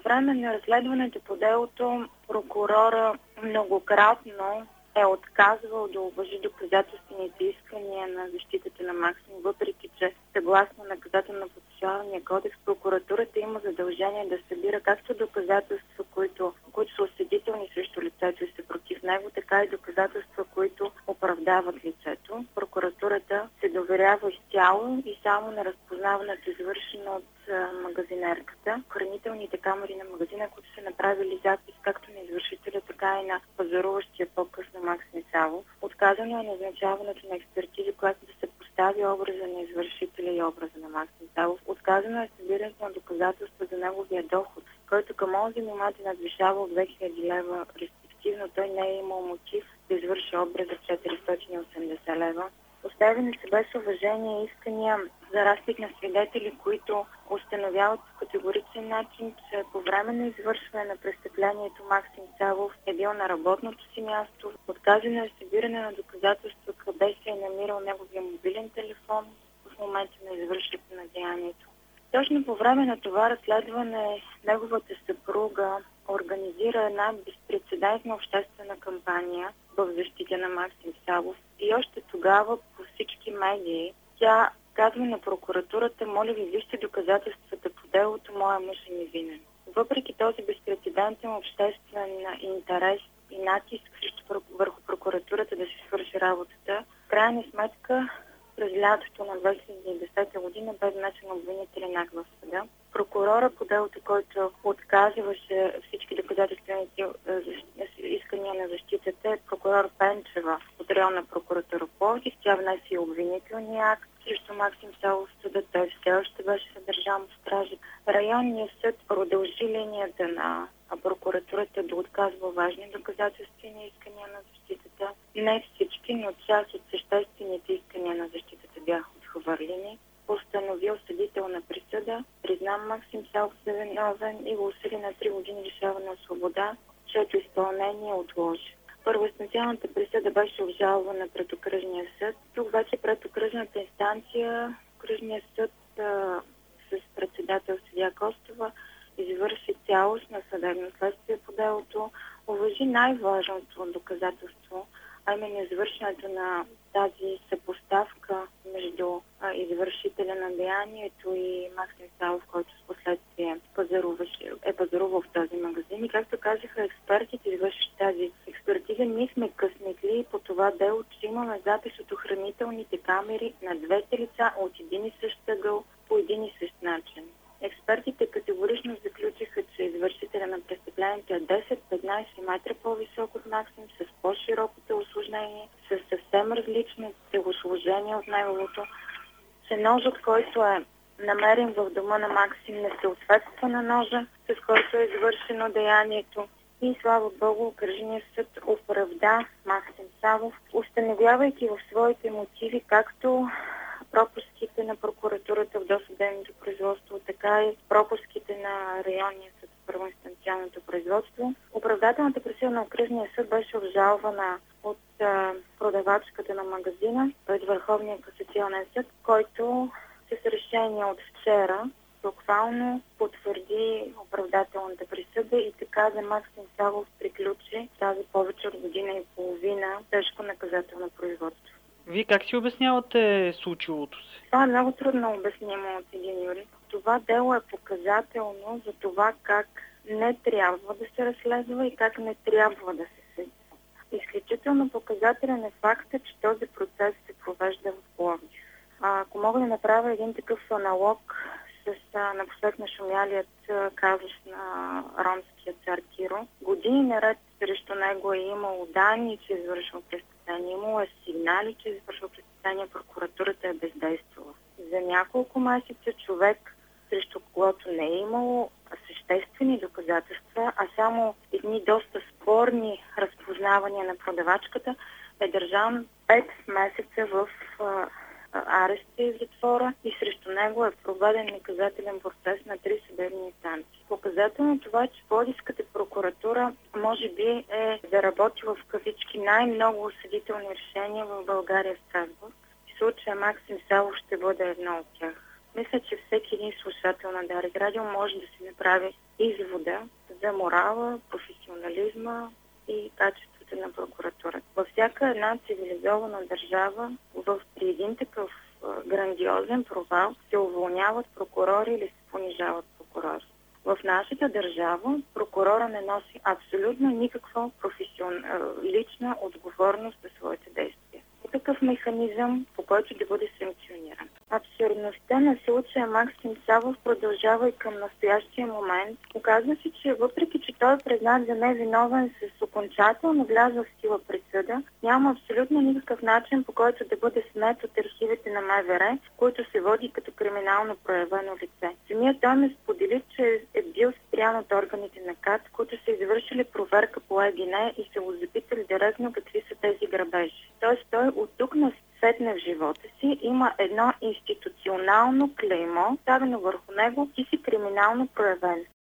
време на разследването по делото прокурора многократно е отказвал да уважи доказателствените искания на защитата на Максим, въпреки че съгласно наказателно-процесуалния кодекс прокуратурата има задължение да събира както доказателства, които са осъдителни срещу лицето и са против него, така и доказателства, които оправдават лицето. Прокуратурата се доверява изцяло и само на разпознаването, извършено от магазинерката. Хранителните камери на магазина, които са направили запис както на извършителя, така и на пазаруващия по-късно Максим Савов. Отказано е назначаването на експертиза, която да се постави образа на извършителя и образа на Максим Савов. Отказано е събирането на доказателства за неговия доход, който към онзи момент е надвишавал 2000 лева, респективно той не е имал мотив да извърши образа 480 лева. Оставени се без уважение искания за разпит на свидетели, които установяват по категоричен начин, че по време на извършване на престъплението Максим Савов е бил на работното си място. Отказано е събиране на доказателства, къде се е намирал неговия мобилен телефон в момента на извършването на деянието. Точно по време на това разследване неговата съпруга организира една безпрецедентна обществена кампания в защита на Максим Савов и още тогава по всички медии тя казва на прокуратурата: моля ви, вижте доказателствата по делото, моя мъж е невинен. Въпреки този безпрецедентен обществен интерес и натиск върху прокуратурата да се свърши работата, в крайна сметка през лятото на 2010 година бе внесен обвинителен акт в съда. Прокурора по делото, който отказваше всички доказателствени искания на защитата, е прокурор Пенчева от районна прокуратура Пловдив. Тя внесе и обвинителния акт срещу Максим Савов в съда. Той все още беше съдържан в стража. Районният съд продължи линията на прокуратурата да отказва важни доказателствени искания на защитата. Не всички, но част от съществените искания на защитата бяха отхвърлени. Постанови осъдителна присъда, призна Максим Савов за виновен и го осъди на 3 години лишаване от свобода, чието изпълнение отложи. Първоинстанционната присъда беше обжалвана пред окръжния съд. Тук вече пред окръжната инстанция окръжният съд с председател съдия Костова извърши цялостно съдебно следствие по делото, уважи най-важното доказателство, а именно извършването на тази съпоставка между извършителя на деянието и Максим Савов, който с последствие е пазарувал в този магазин. И както казаха експертите, извършващи тази експертиза, ние сме късметли по това дело, че имаме запис от охранителните камери на двете лица от един и същ ъгъл по един и същ начин. Експертите категорично заключиха, че извършителя на престъплението е 10-15 метра по-висок от Максим, с по-широко телосложение, с съвсем различно телосложение от неговото, че ножът, който е намерен в дома на Максим, не съответства на ножа, с който е извършено деянието. И слава Богу, окръжният съд оправда Максим Савов, установявайки в своите мотиви както пропуските на прокуратурата в досъдебното производство, така и пропуските на районния съд в първоинстанционното производство. Оправдателната присъда на окръжния съд беше обжалвана от продавачката на магазина пред Върховния касационен съд, който с решение от вчера буквално потвърди оправдателната присъда и така за Максим Савов приключи тази повече от година и половина тежко наказателно производство. Вие как си обяснявате случилото се? Това е много трудно обяснимо от един юрист. Това дело е показателно за това как не трябва да се разследва и как не трябва да се съди. Изключително показателен е факта, че този процес се провежда в Пловдив. Ако мога да направя един такъв аналог с напоследък нашумялият казус на ромския цар Киро, години наред срещу него е имало данни, че е извършил престъпление, имало е сигнали, че е извършил престъпление, прокуратурата е бездействала. За няколко месеца човек, срещу когото не е имало съществени доказателства, а само едни доста спорни разпознавания на продавачката, е държан 5 месеца в ареста и затвора и срещу него е проведен наказателен процес на 3 съдебни инстанции. Показателно това, че Пловдивската прокуратура може би е заработила в кавички най-много осъдителни решения в България в Страсбург. В случая Максим Савов ще бъде едно от тях. Мисля, че всеки един слушател на Дарик Радио може да си направи извода за морала, професионализма и качеството на прокуратурата. Във всяка една цивилизована държава, при един такъв грандиозен провал, се уволняват прокурори или се понижават прокурори. В нашата държава прокурора не носи абсолютно никаква лична отговорност за своите действия. Такъв механизъм, по който да бъде санкциониран. Абсурдността на случая Максим Савов продължава и към настоящия момент. Оказва се, че въпреки, че той е признат за невиновен с окончателно влязла в сила присъда, няма абсолютно никакъв начин, по който да бъде снет от архивите на МВР, който се води като криминално проявено лице. Самият той ме сподели, че е бил спрян от органите на КАТ, които са извършили проверка по ЕГН и са го запитали директно какви са тези грабежи. Тоест той от тук насетне в живота си има едно институционално клеймо, ставено върху него, ти си криминално проявен.